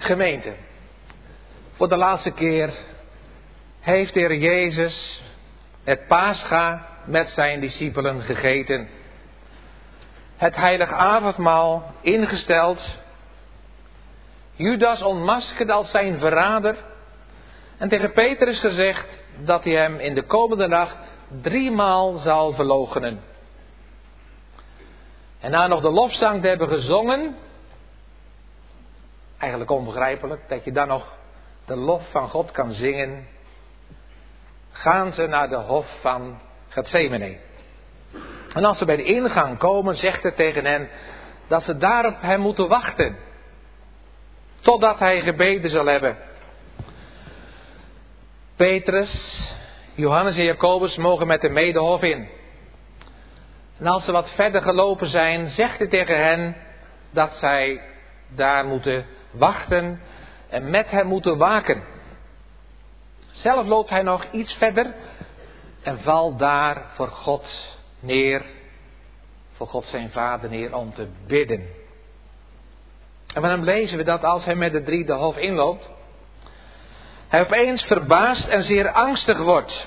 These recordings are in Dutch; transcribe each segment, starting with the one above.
Gemeente, voor de laatste keer heeft de Heer Jezus het Pascha met zijn discipelen gegeten. Het heilig avondmaal ingesteld. Judas ontmaskerd als zijn verrader. En tegen Petrus gezegd dat hij hem in de komende nacht 3 maal zal verloochenen. En na nog de lofzang te hebben gezongen. Eigenlijk onbegrijpelijk dat je dan nog de lof van God kan zingen. Gaan ze naar de hof van Getsemane. En als ze bij de ingang komen, zegt hij tegen hen dat ze daar op hem moeten wachten. Totdat hij gebeden zal hebben. Petrus, Johannes en Jacobus mogen met hem mee de hof in. En als ze wat verder gelopen zijn, zegt hij tegen hen dat zij daar moeten wachten en met hem moeten waken. Zelf loopt hij nog iets verder en valt daar voor God neer, voor God zijn Vader neer om te bidden. En van hem lezen we dat als hij met de 3 de hof inloopt, hij opeens verbaasd en zeer angstig wordt.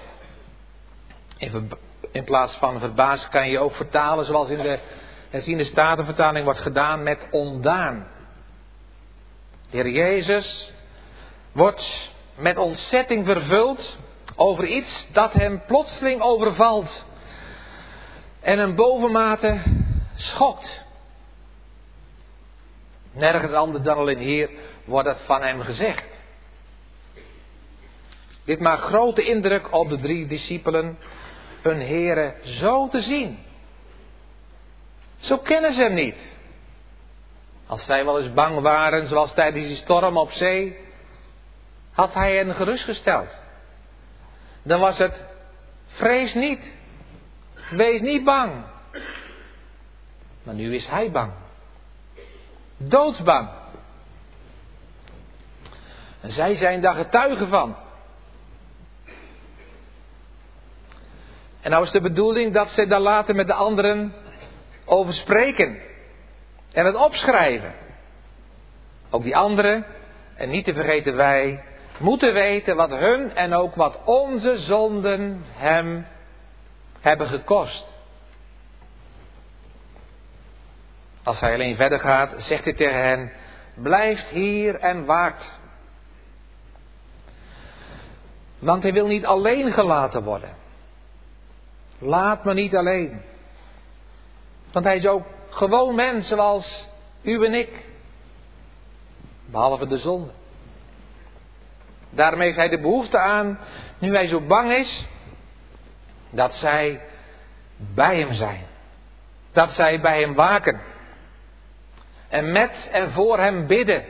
In plaats van verbaasd kan je ook vertalen zoals in de herziende statenvertaling wordt gedaan met ondaan. De Heer Jezus wordt met ontzetting vervuld over iets dat hem plotseling overvalt. En hem bovenmate schokt. Nergens anders dan alleen hier wordt het van hem gezegd. Dit maakt grote indruk op de 3 discipelen. Hun Heere zo te zien. Zo kennen ze hem niet. Als zij wel eens bang waren, zoals tijdens die storm op zee, had hij hen gerustgesteld. Dan was het, vrees niet. Wees niet bang. Maar nu is hij bang. Doodsbang. En zij zijn daar getuigen van. En nou is de bedoeling dat ze daar later met de anderen over spreken. En het opschrijven. Ook die anderen, en niet te vergeten wij, moeten weten wat hun en ook wat onze zonden hem hebben gekost. Als hij alleen verder gaat, zegt hij tegen hen, blijft hier en waakt. Want hij wil niet alleen gelaten worden. Laat me niet alleen. Want hij is ook gewoon mens zoals u en ik. Behalve de zonde. Daarom heeft hij de behoefte aan, nu hij zo bang is, dat zij bij hem zijn. Dat zij bij hem waken. En met en voor hem bidden.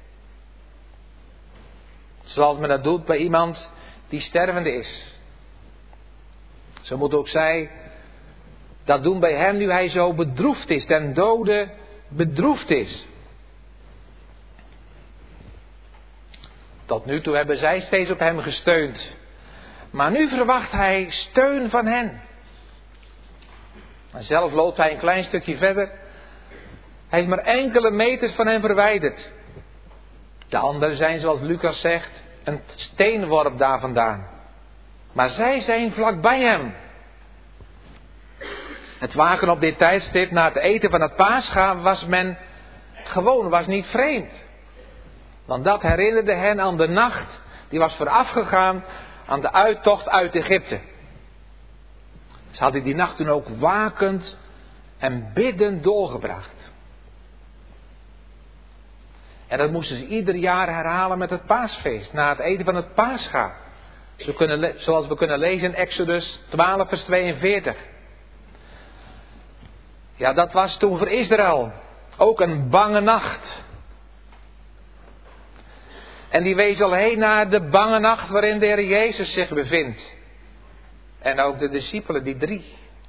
Zoals men dat doet bij iemand die stervende is. Zo moet ook zij dat doen bij hem nu hij zo bedroefd is, ten dode bedroefd is. Tot nu toe hebben zij steeds op hem gesteund. Maar nu verwacht hij steun van hen. Maar zelf loopt hij een klein stukje verder. Hij is maar enkele meters van hen verwijderd. De anderen zijn, zoals Lucas zegt, een steenworp daar vandaan. Maar zij zijn vlakbij hem. Het waken op dit tijdstip na het eten van het Pascha was men gewoon, was niet vreemd. Want dat herinnerde hen aan de nacht die was voorafgegaan aan de uittocht uit Egypte. Ze hadden die nacht toen ook wakend en biddend doorgebracht. En dat moesten ze ieder jaar herhalen met het paasfeest, na het eten van het Pascha. Zoals we kunnen lezen in Exodus 12 vers 42. Ja, dat was toen voor Israël ook een bange nacht. En die wees al heen naar de bange nacht waarin de Heer Jezus zich bevindt. En ook de discipelen, die 3.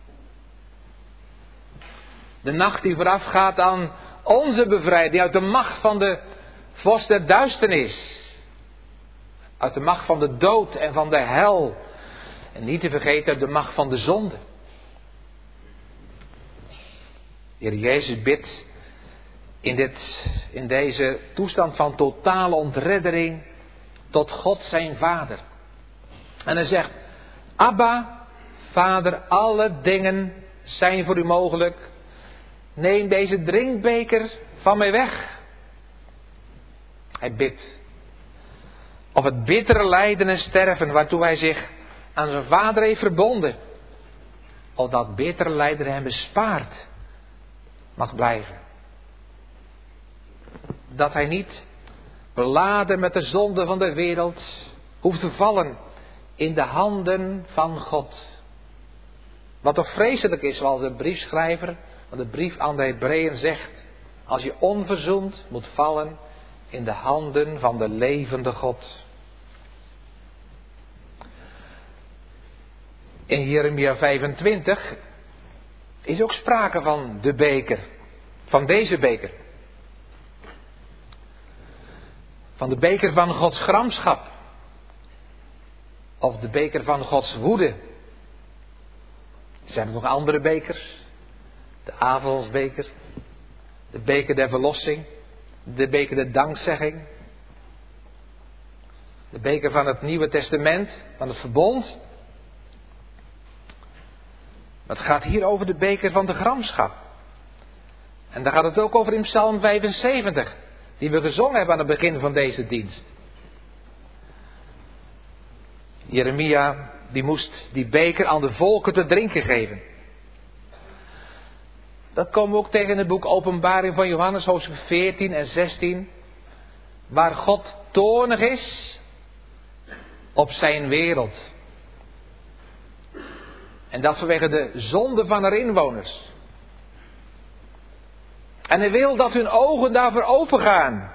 De nacht die voorafgaat aan onze bevrijding uit de macht van de vorst der duisternis. Uit de macht van de dood en van de hel. En niet te vergeten uit de macht van de zonde. De Heer Jezus bidt in deze toestand van totale ontreddering tot God zijn Vader. En hij zegt, Abba, Vader, alle dingen zijn voor u mogelijk. Neem deze drinkbeker van mij weg. Hij bidt. Of het bittere lijden en sterven waartoe hij zich aan zijn Vader heeft verbonden. Of dat bittere lijden hem bespaard mag blijven. Dat hij niet beladen met de zonde van de wereld hoeft te vallen in de handen van God. Wat toch vreselijk is, zoals de briefschrijver van de brief aan de Hebreeën zegt. Als je onverzoend moet vallen in de handen van de levende God. In Jeremia 25 is ook sprake van de beker. Van deze beker. Van de beker van Gods gramschap. Of de beker van Gods woede. Er zijn nog andere bekers. De avondsbeker. De beker der verlossing. De beker der dankzegging. De beker van het Nieuwe Testament. Van het verbond. Het gaat hier over de beker van de gramschap. En daar gaat het ook over in Psalm 75. Die we gezongen hebben aan het begin van deze dienst. Jeremia, die moest die beker aan de volken te drinken geven. Dat komen we ook tegen in het boek Openbaring van Johannes, hoofdstuk 14 en 16. Waar God toornig is op zijn wereld. En dat vanwege de zonde van haar inwoners. En hij wil dat hun ogen daarvoor opengaan.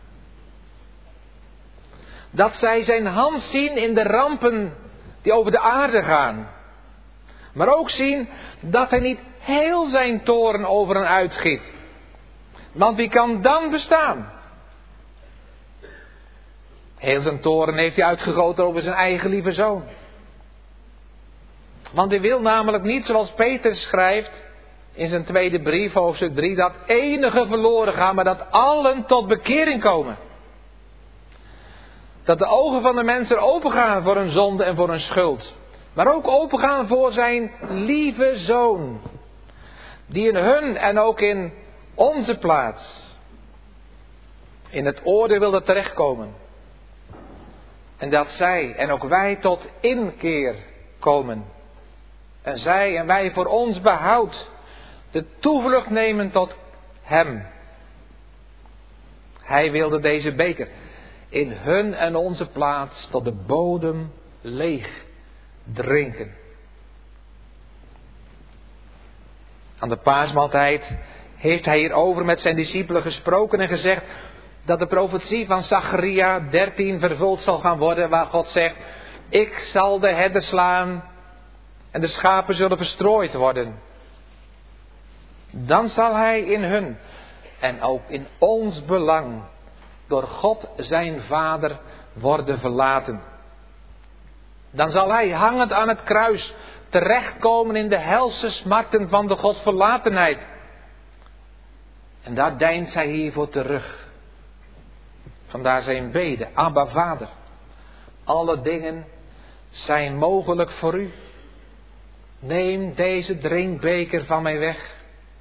Dat zij zijn hand zien in de rampen die over de aarde gaan. Maar ook zien dat hij niet heel zijn toorn over hen uitgiet. Want wie kan dan bestaan? Heel zijn toorn heeft hij uitgegoten over zijn eigen lieve zoon. Want hij wil namelijk niet, zoals Peter schrijft in zijn tweede brief, hoofdstuk 3, dat enige verloren gaan, maar dat allen tot bekering komen. Dat de ogen van de mensen opengaan voor hun zonde en voor hun schuld. Maar ook opengaan voor zijn lieve zoon. Die in hun en ook in onze plaats in het oordeel wilde terechtkomen. En dat zij en ook wij tot inkeer komen. En zij en wij voor ons behoud de toevlucht nemen tot hem. Hij wilde deze beker in hun en onze plaats tot de bodem leeg drinken. Aan de paasmaaltijd heeft hij hierover met zijn discipelen gesproken en gezegd dat de profetie van Zacharia 13 vervuld zal gaan worden, waar God zegt: ik zal de herder slaan en de schapen zullen verstrooid worden. Dan zal hij in hun en ook in ons belang door God zijn Vader worden verlaten. Dan zal hij hangend aan het kruis terechtkomen in de helse smarten van de Godverlatenheid. En daar deint zij hiervoor terug. Vandaar zijn bede: Abba Vader, alle dingen zijn mogelijk voor u. Neem deze drinkbeker van mij weg.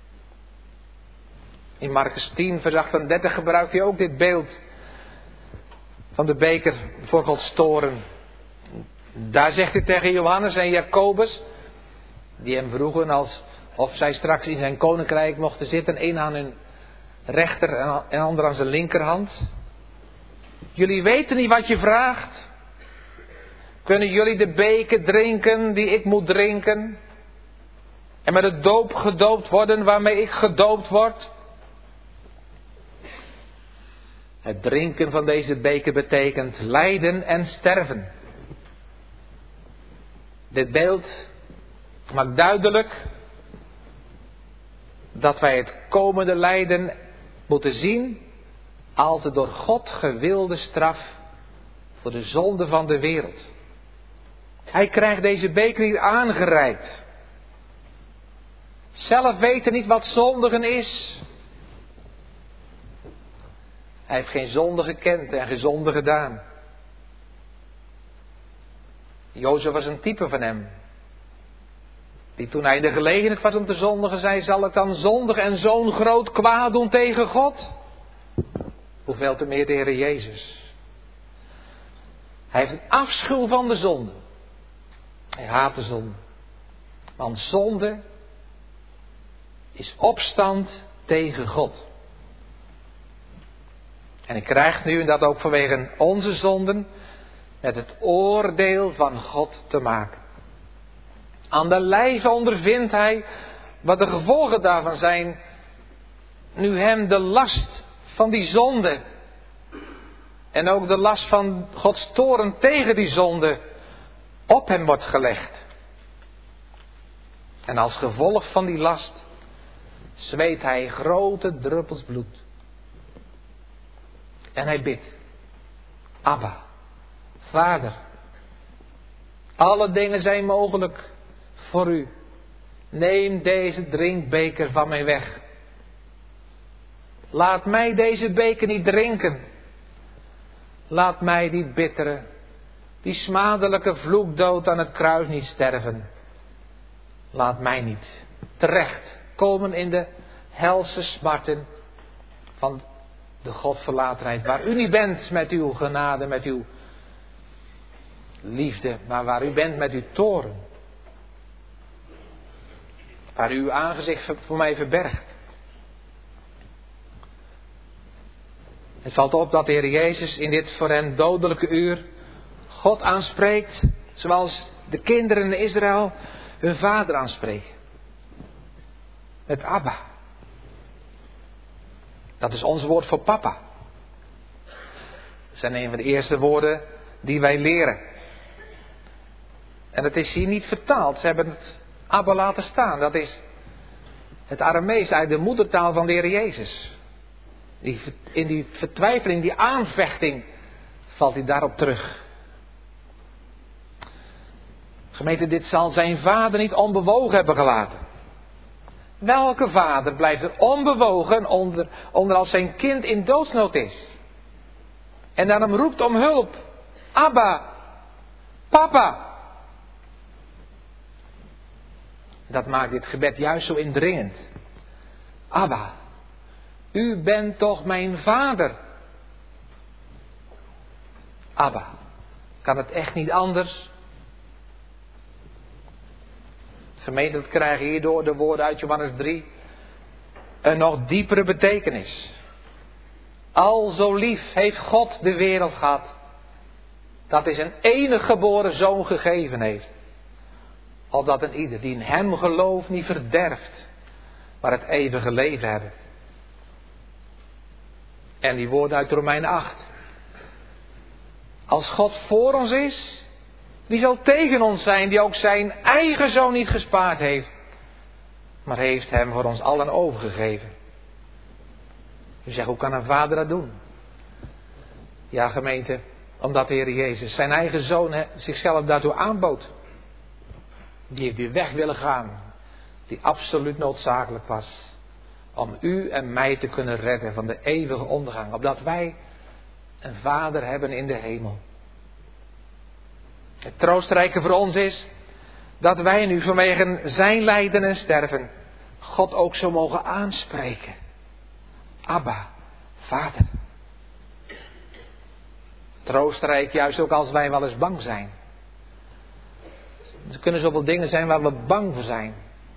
In Markus 10 vers 38 gebruikt hij ook dit beeld van de beker voor Gods toorn. Daar zegt hij tegen Johannes en Jacobus, die hem vroegen of zij straks in zijn koninkrijk mochten zitten, één aan hun rechter en ander aan zijn linkerhand. Jullie weten niet wat je vraagt. Kunnen jullie de beker drinken die ik moet drinken? En met de doop gedoopt worden waarmee ik gedoopt word? Het drinken van deze beker betekent lijden en sterven. Dit beeld maakt duidelijk dat wij het komende lijden moeten zien als de door God gewilde straf voor de zonde van de wereld. Hij krijgt deze beker hier aangereikt. Zelf weten niet wat zondigen is. Hij heeft geen zonde gekend en geen zonde gedaan. Jozef was een type van hem. Die toen hij in de gelegenheid was om te zondigen, zei: zal ik dan zondigen en zo'n groot kwaad doen tegen God? Hoeveel te meer de Heer Jezus. Hij heeft een afschuw van de zonde. Hij haat de zonde. Want zonde is opstand tegen God. En hij krijgt nu, en dat ook vanwege onze zonden, met het oordeel van God te maken. Aan de lijve ondervindt hij wat de gevolgen daarvan zijn, nu hem de last van die zonde en ook de last van Gods toorn tegen die zonde op hem wordt gelegd. En als gevolg van die last zweet hij grote druppels bloed. En hij bidt: Abba, Vader, alle dingen zijn mogelijk voor u. Neem deze drinkbeker van mij weg. Laat mij deze beker niet drinken. Laat mij die bittere, die smadelijke vloekdood aan het kruis niet sterven. Laat mij niet terecht komen in de helse smarten van de Godverlatenheid. Waar u niet bent met uw genade, met uw liefde, maar waar u bent met uw toorn. Waar u uw aangezicht voor mij verbergt. Het valt op dat de Heer Jezus in dit voor hen dodelijke uur God aanspreekt, zoals de kinderen in Israël hun vader aanspreken. Met Abba. Dat is ons woord voor papa. Dat zijn een van de eerste woorden die wij leren. En het is hier niet vertaald. Ze hebben het Abba laten staan. Dat is het Aramees uit de moedertaal van de Heer Jezus. In die vertwijfeling, die aanvechting, valt hij daarop terug. Gemeente, dit zal zijn vader niet onbewogen hebben gelaten. Welke vader blijft er onbewogen onder als zijn kind in doodsnood is? En dan hem roept om hulp. Abba, papa. Dat maakt dit gebed juist zo indringend. Abba, u bent toch mijn vader? Abba, kan het echt niet anders? Gemeente, dat krijgen hierdoor de woorden uit Johannes 3 een nog diepere betekenis. Al zo lief heeft God de wereld gehad, dat hij zijn enige geboren zoon gegeven heeft. Opdat een ieder die in hem gelooft niet verderft, maar het eeuwige leven hebben. En die woorden uit Romeinen 8. Als God voor ons is, wie zal tegen ons zijn, die ook zijn eigen zoon niet gespaard heeft, maar heeft hem voor ons allen overgegeven. U zegt, hoe kan een vader dat doen? Ja, gemeente, omdat de Heer Jezus zijn eigen zoon zichzelf daartoe aanbood. Die heeft die weg willen gaan, die absoluut noodzakelijk was, om u en mij te kunnen redden van de eeuwige ondergang, opdat wij een vader hebben in de hemel. Het troostrijke voor ons is dat wij nu vanwege zijn lijden en sterven God ook zo mogen aanspreken. Abba, Vader. Troostrijk juist ook als wij wel eens bang zijn. Er kunnen zoveel dingen zijn waar we bang voor zijn.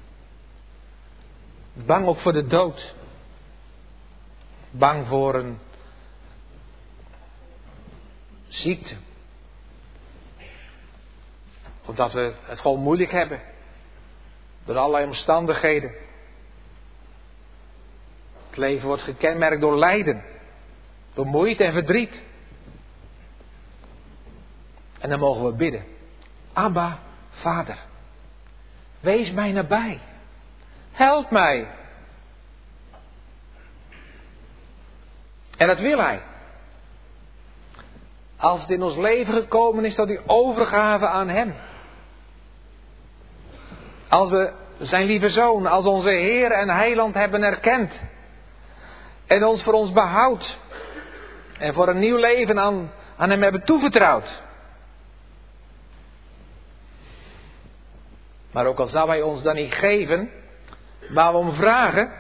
Bang ook voor de dood. Bang voor een ziekte. Of dat we het gewoon moeilijk hebben. Door allerlei omstandigheden. Het leven wordt gekenmerkt door lijden. Door moeite en verdriet. En dan mogen we bidden. Abba, Vader. Wees mij nabij. Help mij. En dat wil Hij. Als het in ons leven gekomen is tot die overgave aan Hem. Als we zijn lieve Zoon als onze Heer en Heiland hebben erkend. En ons voor ons behoudt. En voor een nieuw leven aan hem hebben toevertrouwd. Maar ook al zou hij ons dan niet geven waar we om vragen,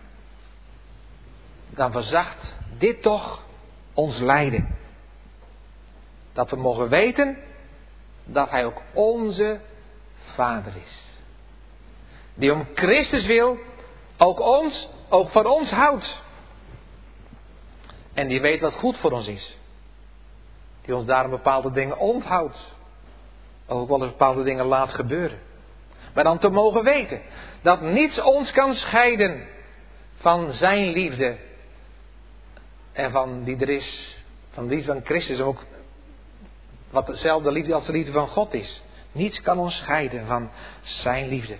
dan verzacht dit toch ons lijden. Dat we mogen weten dat hij ook onze Vader is. Die om Christus wil ook van ons houdt. En die weet wat goed voor ons is. Die ons daarom bepaalde dingen onthoudt. Ook wel eens bepaalde dingen laat gebeuren. Maar dan te mogen weten dat niets ons kan scheiden van zijn liefde. En van die er is. Van de liefde van Christus. Ook wat dezelfde liefde als de liefde van God is. Niets kan ons scheiden van zijn liefde.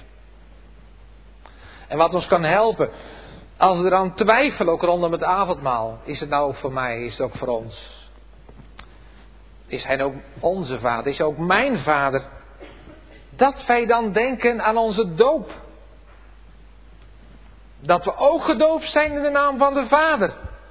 En wat ons kan helpen. Als we eraan twijfelen, ook rondom het avondmaal. Is het nou ook voor mij? Is het ook voor ons? Is hij ook onze Vader? Is hij ook mijn Vader? Dat wij dan denken aan onze doop. Dat we ook gedoopt zijn in de naam van de Vader.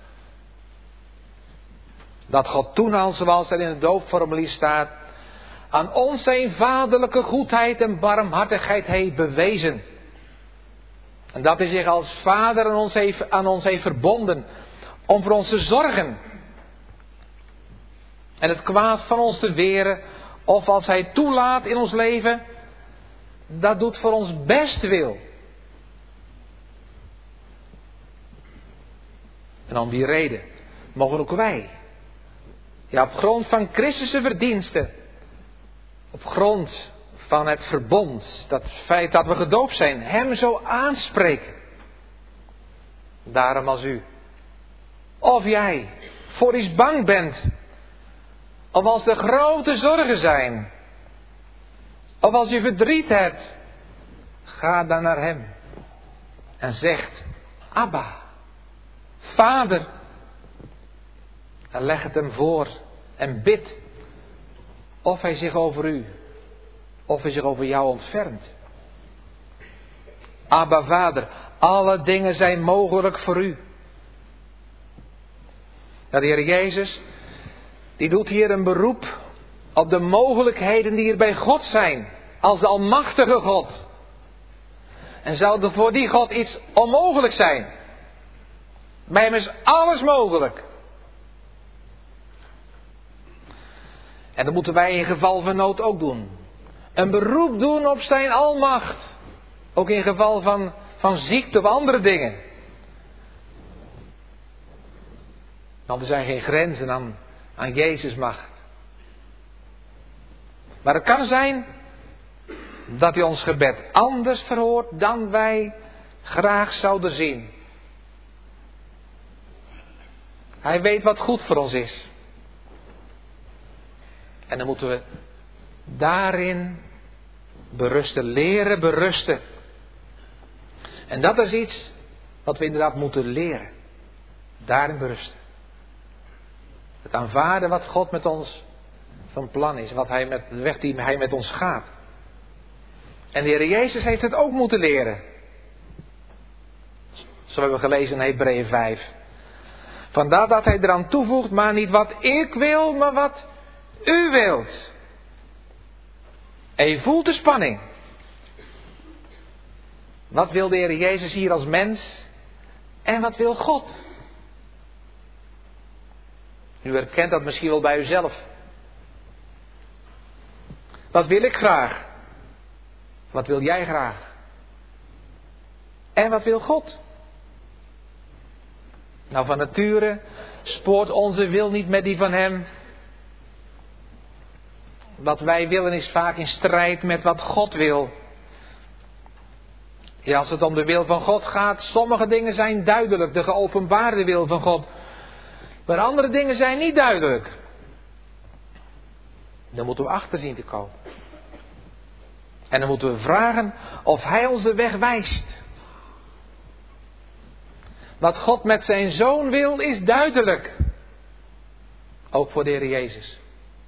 Dat God toen al, zoals er in het doopformulier staat, aan ons zijn vaderlijke goedheid en barmhartigheid heeft bewezen. En dat hij zich als Vader aan ons heeft verbonden om voor ons te zorgen. En het kwaad van ons te weren, of als hij toelaat in ons leven, dat doet voor ons bestwil. En om die reden mogen ook wij, ja, op grond van Christus' verdiensten, op grond van het verbond, dat feit dat we gedoopt zijn, hem zo aanspreken. Daarom als u, of jij, voor iets bang bent, of als er grote zorgen zijn, of als je verdriet hebt, ga dan naar hem en zegt, Abba, Vader. En leg het hem voor en bid of hij zich over u, of hij zich over jou ontfermt. Abba, Vader, alle dingen zijn mogelijk voor u. Ja, de Heer Jezus, die doet hier een beroep op de mogelijkheden die er bij God zijn, als de almachtige God. En zou er voor die God iets onmogelijk zijn? Bij hem is alles mogelijk. En dat moeten wij in geval van nood ook doen. Een beroep doen op zijn almacht. Ook in geval van ziekte of andere dingen. Want er zijn geen grenzen aan Jezus' macht. Maar het kan zijn dat hij ons gebed anders verhoort dan wij graag zouden zien. Hij weet wat goed voor ons is. En dan moeten we daarin berusten, leren berusten. En dat is iets wat we inderdaad moeten leren. Daarin berusten. Het aanvaarden wat God met ons van plan is. De weg die hij met ons gaat. En de Heer Jezus heeft het ook moeten leren. Zo hebben we gelezen in Hebreeën 5. Vandaar dat hij eraan toevoegt, maar niet wat ik wil, maar wat u wilt. En je voelt de spanning. Wat wil de Heer Jezus hier als mens? En wat wil God? U herkent dat misschien wel bij uzelf. Wat wil ik graag? Wat wil jij graag? En wat wil God? Nou, van nature spoort onze wil niet met die van hem. Wat wij willen is vaak in strijd met wat God wil. Ja, als het om de wil van God gaat, sommige dingen zijn duidelijk, de geopenbaarde wil van God. Maar andere dingen zijn niet duidelijk. Dan moeten we achter zien te komen. En dan moeten we vragen of hij ons de weg wijst. Wat God met zijn zoon wil is duidelijk. Ook voor de Heer Jezus.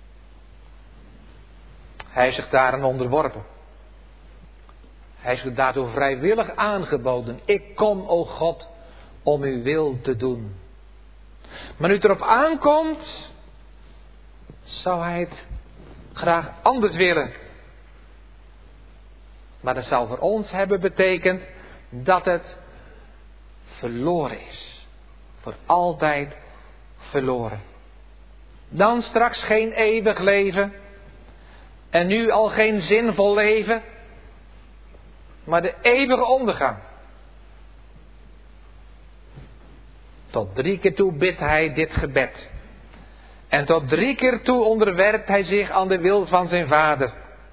Hij heeft zich daaraan onderworpen. Hij heeft zich daartoe vrijwillig aangeboden. Ik kom, o God, om uw wil te doen. Maar nu het erop aankomt, zou hij het graag anders willen. Maar dat zou voor ons hebben betekend dat het verloren is. Voor altijd verloren. Dan straks geen eeuwig leven. En nu al geen zinvol leven. Maar de eeuwige ondergang. Tot 3 keer toe bidt hij dit gebed. En tot 3 keer toe onderwerpt hij zich aan de wil van zijn Vader.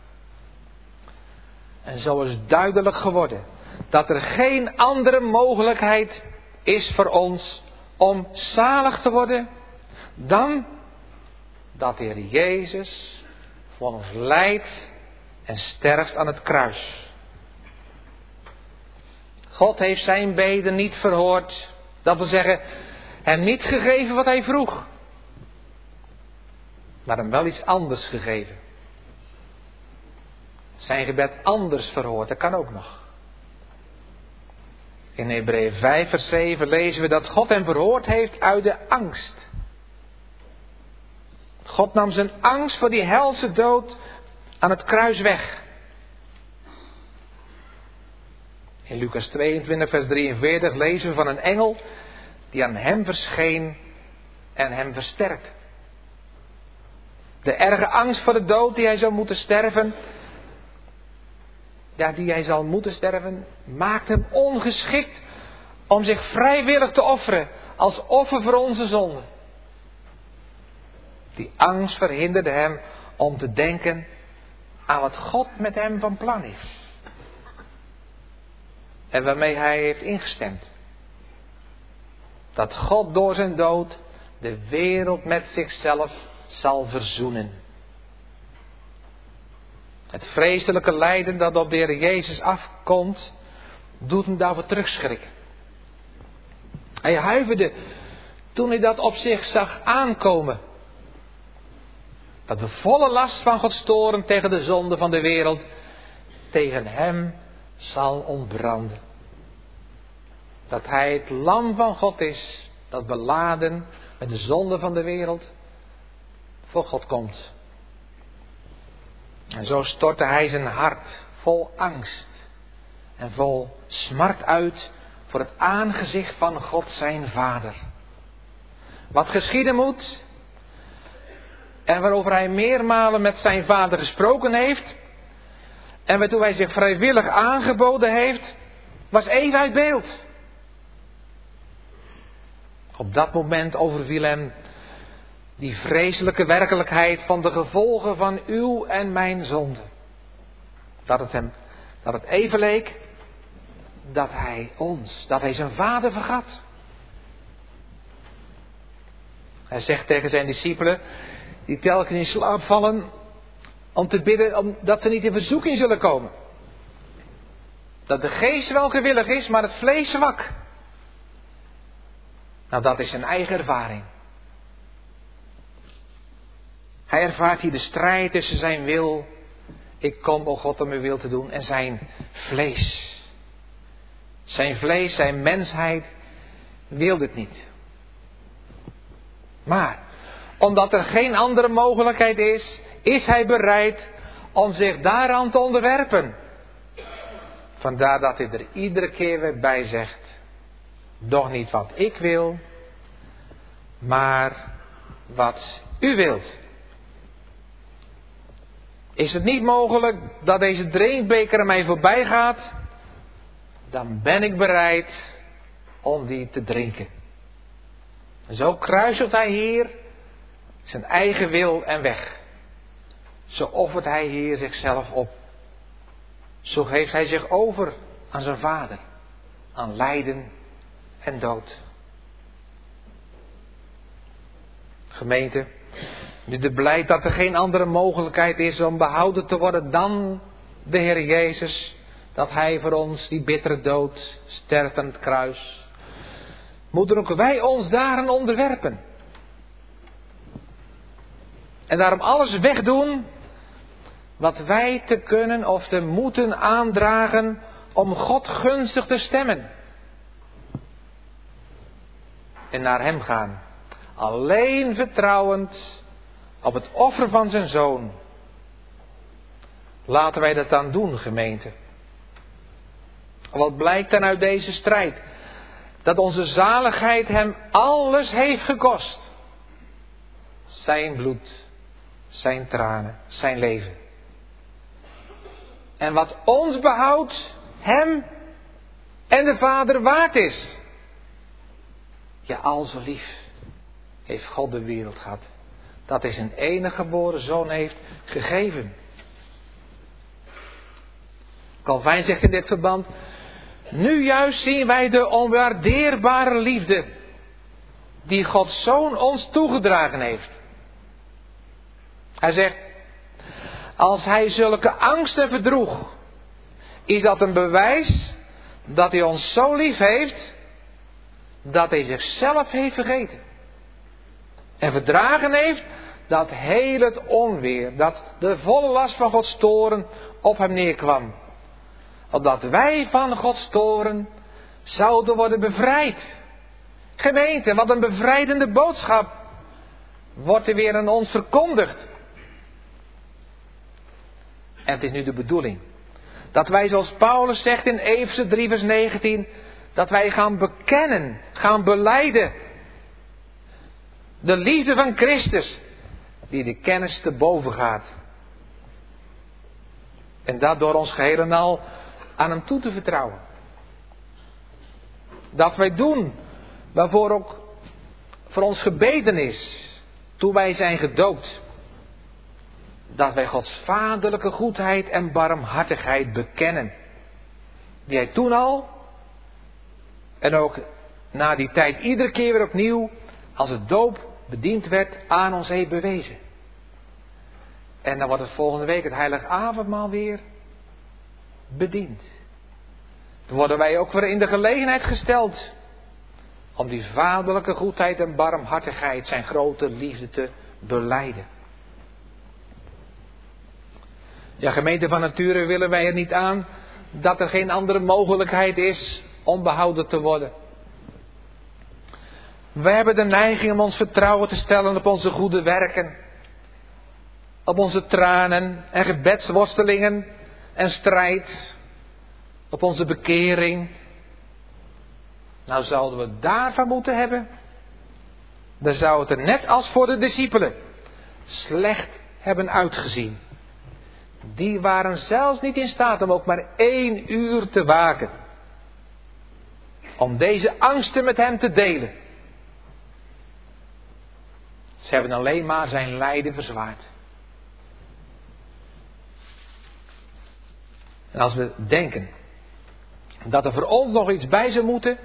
En zo is duidelijk geworden dat er geen andere mogelijkheid is voor ons om zalig te worden dan dat de Heer Jezus voor ons lijdt en sterft aan het kruis. God heeft zijn beden niet verhoord. Dat wil zeggen, hem niet gegeven wat hij vroeg. Maar hem wel iets anders gegeven. Zijn gebed anders verhoord, dat kan ook nog. In Hebreeën 5 vers 7 lezen we dat God hem verhoord heeft uit de angst. God nam zijn angst voor die helse dood aan het kruis weg. In Lucas 22 vers 43 lezen we van een engel die aan hem verscheen en hem versterkte. De erge angst voor de dood die hij zou moeten sterven, maakt hem ongeschikt om zich vrijwillig te offeren als offer voor onze zonde. Die angst verhinderde hem om te denken aan wat God met hem van plan is. En waarmee hij heeft ingestemd. Dat God door zijn dood de wereld met zichzelf zal verzoenen. Het vreselijke lijden dat op de Heer Jezus afkomt, doet hem daarvoor terugschrikken. Hij huiverde toen hij dat op zich zag aankomen. Dat de volle last van Gods toorn tegen de zonde van de wereld tegen hem zal ontbranden. Dat hij het lam van God is, dat beladen met de zonde van de wereld voor God komt. En zo stortte hij zijn hart vol angst en vol smart uit voor het aangezicht van God zijn Vader. Wat geschieden moet en waarover hij meermalen met zijn Vader gesproken heeft en waartoe hij zich vrijwillig aangeboden heeft, was even uit beeld. Op dat moment overviel hem die vreselijke werkelijkheid van de gevolgen van uw en mijn zonde. Dat het even leek dat hij zijn Vader vergat. Hij zegt tegen zijn discipelen, die telkens in slaap vallen, om te bidden dat ze niet in verzoeking zullen komen. Dat de geest wel gewillig is, maar het vlees zwak. Nou, dat is zijn eigen ervaring. Hij ervaart hier de strijd tussen zijn wil, ik kom, o God, om uw wil te doen, en zijn vlees. Zijn vlees, zijn mensheid, wil dit niet. Maar, omdat er geen andere mogelijkheid is hij bereid om zich daaraan te onderwerpen. Vandaar dat hij er iedere keer weer bij zegt, doch niet wat ik wil, maar wat u wilt. Is het niet mogelijk dat deze drinkbeker aan mij voorbij gaat, dan ben ik bereid om die te drinken. Zo kruiselt hij hier zijn eigen wil en weg. Zo offert hij hier zichzelf op. Zo geeft hij zich over aan zijn Vader, aan lijden en dood. Gemeente, nu de blijkt dat er geen andere mogelijkheid is om behouden te worden dan de Heer Jezus, dat hij voor ons die bittere dood sterft aan het kruis, moeten ook wij ons daaraan onderwerpen. En daarom alles wegdoen wat wij te kunnen of te moeten aandragen om God gunstig te stemmen. En naar hem gaan, alleen vertrouwend op het offer van zijn Zoon. Laten wij dat dan doen, gemeente. Wat blijkt dan uit deze strijd? Dat onze zaligheid hem alles heeft gekost. Zijn bloed, zijn tranen, zijn leven. En wat ons behoudt, hem en de Vader waard is. Ja, al zo lief heeft God de wereld gehad, dat hij zijn enige geboren Zoon heeft gegeven. Calvijn zegt in dit verband: nu juist zien wij de onwaardeerbare liefde die Gods Zoon ons toegedragen heeft. Hij zegt: als hij zulke angsten verdroeg, is dat een bewijs dat hij ons zo lief heeft, dat hij zichzelf heeft vergeten. En verdragen heeft dat heel het onweer, dat de volle last van Gods toorn op hem neerkwam. Opdat wij van Gods toorn zouden worden bevrijd. Gemeente, wat een bevrijdende boodschap wordt er weer aan ons verkondigd. En het is nu de bedoeling dat wij, zoals Paulus zegt in Efeze 3 vers 19, dat wij gaan bekennen, gaan belijden de liefde van Christus, die de kennis te boven gaat. En dat door ons geheel en al aan hem toe te vertrouwen. Dat wij doen waarvoor ook voor ons gebeden is, toen wij zijn gedoopt. Dat wij Gods vaderlijke goedheid en barmhartigheid bekennen. Die hij toen al, en ook na die tijd iedere keer weer opnieuw, als het doop bediend werd, aan ons heeft bewezen. En dan wordt het volgende week het heilige avondmaal weer bediend. Dan worden wij ook weer in de gelegenheid gesteld om die vaderlijke goedheid en barmhartigheid, zijn grote liefde te belijden. Ja, gemeente van nature, willen wij er niet aan dat er geen andere mogelijkheid is om behouden te worden. We hebben de neiging om ons vertrouwen te stellen op onze goede werken, op onze tranen en gebedsworstelingen en strijd, op onze bekering. Nou, zouden we het daarvan moeten hebben, dan zou het er net als voor de discipelen slecht hebben uitgezien. Die waren zelfs niet in staat om ook maar 1 uur te waken. Om deze angsten met hem te delen. Ze hebben alleen maar zijn lijden verzwaard. En als we denken dat er voor ons nog iets bij zou moeten,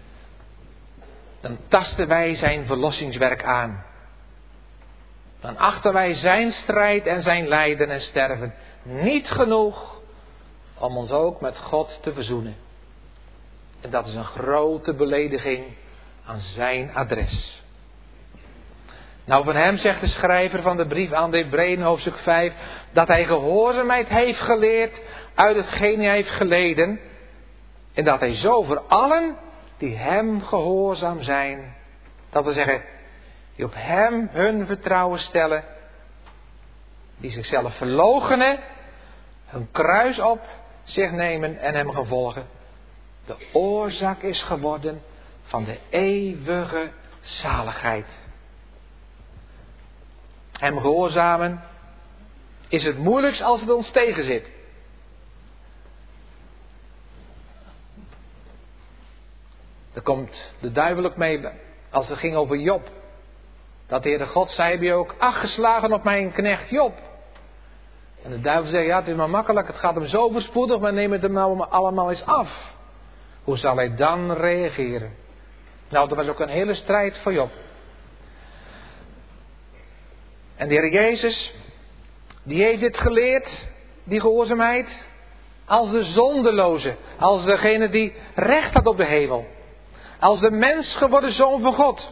dan tasten wij zijn verlossingswerk aan. Dan achten wij zijn strijd en zijn lijden en sterven niet genoeg om ons ook met God te verzoenen. En dat is een grote belediging aan zijn adres. Nou, van hem zegt de schrijver van de brief aan de Hebreeën, hoofdstuk 5, dat hij gehoorzaamheid heeft geleerd uit hetgeen hij heeft geleden. En dat hij zo voor allen die hem gehoorzaam zijn, dat we zeggen, die op hem hun vertrouwen stellen, die zichzelf verloochenen, hun kruis op zich nemen en hem gaan volgen, de oorzaak is geworden van de eeuwige zaligheid. Hem gehoorzamen is het moeilijkst als het ons tegenzit. Daar komt de duivel ook mee als het ging over Job. Dat de Heere God zei, heb je ook acht geslagen op mijn knecht Job. En de duivel zei, ja, het is maar makkelijk, het gaat hem zo voorspoedig, maar neem het hem nou allemaal eens af. Hoe zal hij dan reageren? Nou, dat was ook een hele strijd voor Job. En de Heer Jezus, die heeft dit geleerd, die gehoorzaamheid, als de zondeloze, als degene die recht had op de hemel. Als de mens geworden Zoon van God.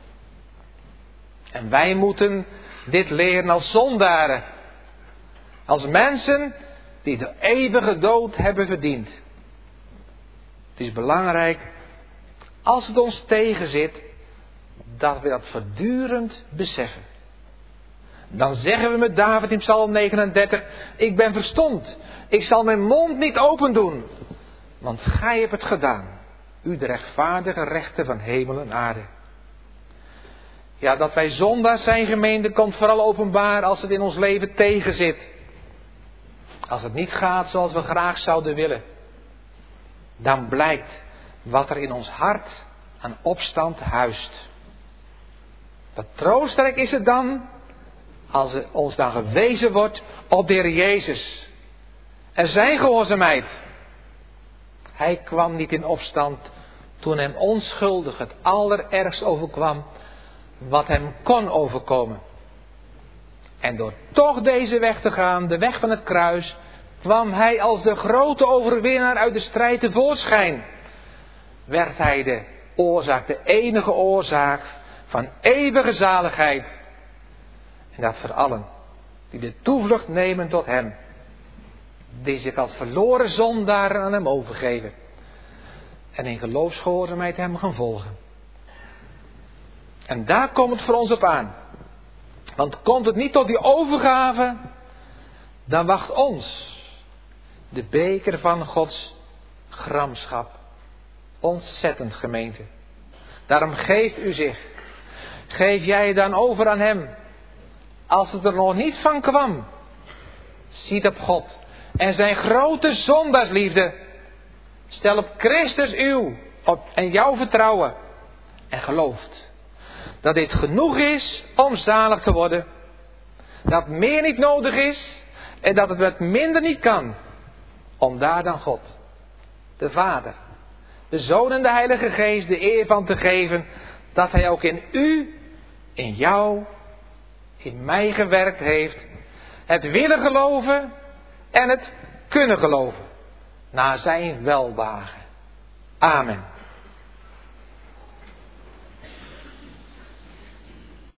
En wij moeten dit leren als zondaren. Als mensen die de eeuwige dood hebben verdiend. Het is belangrijk, als het ons tegenzit, dat we dat voortdurend beseffen. Dan zeggen we met David in Psalm 39, ik ben verstomd. Ik zal mijn mond niet open doen. Want gij hebt het gedaan. U de rechtvaardige rechter van hemel en aarde. Ja, dat wij zondaars zijn, gemeente, komt vooral openbaar als het in ons leven tegenzit. Als het niet gaat zoals we graag zouden willen. Dan blijkt wat er in ons hart aan opstand huist. Wat troostrijk is het dan, als er ons dan gewezen wordt op de Heer Jezus. En zijn gehoorzaamheid. Hij kwam niet in opstand toen hem onschuldig het allerergst overkwam wat hem kon overkomen. En door toch deze weg te gaan, de weg van het kruis, kwam hij als de grote overwinnaar uit de strijd tevoorschijn. Werd hij de oorzaak, de enige oorzaak van eeuwige zaligheid. En dat voor allen die de toevlucht nemen tot hem. Die zich als verloren zondaren aan hem overgeven. En in geloofsgehoorzaamheid hem gaan volgen. En daar komt het voor ons op aan. Want komt het niet tot die overgave, dan wacht ons de beker van Gods gramschap. Ontzettend, gemeente. Daarom geeft u zich. Geef jij dan over aan hem. Als het er nog niet van kwam. Ziet op God en zijn grote zondaarsliefde. Stel op Christus en jouw vertrouwen. En gelooft dat dit genoeg is om zalig te worden. Dat meer niet nodig is. En dat het met minder niet kan. Om daar dan God, de Vader, de Zoon en de Heilige Geest de eer van te geven. Dat hij ook in u, in jou, in mij gewerkt heeft. Het willen geloven en het kunnen geloven. Naar zijn welbehagen. Amen.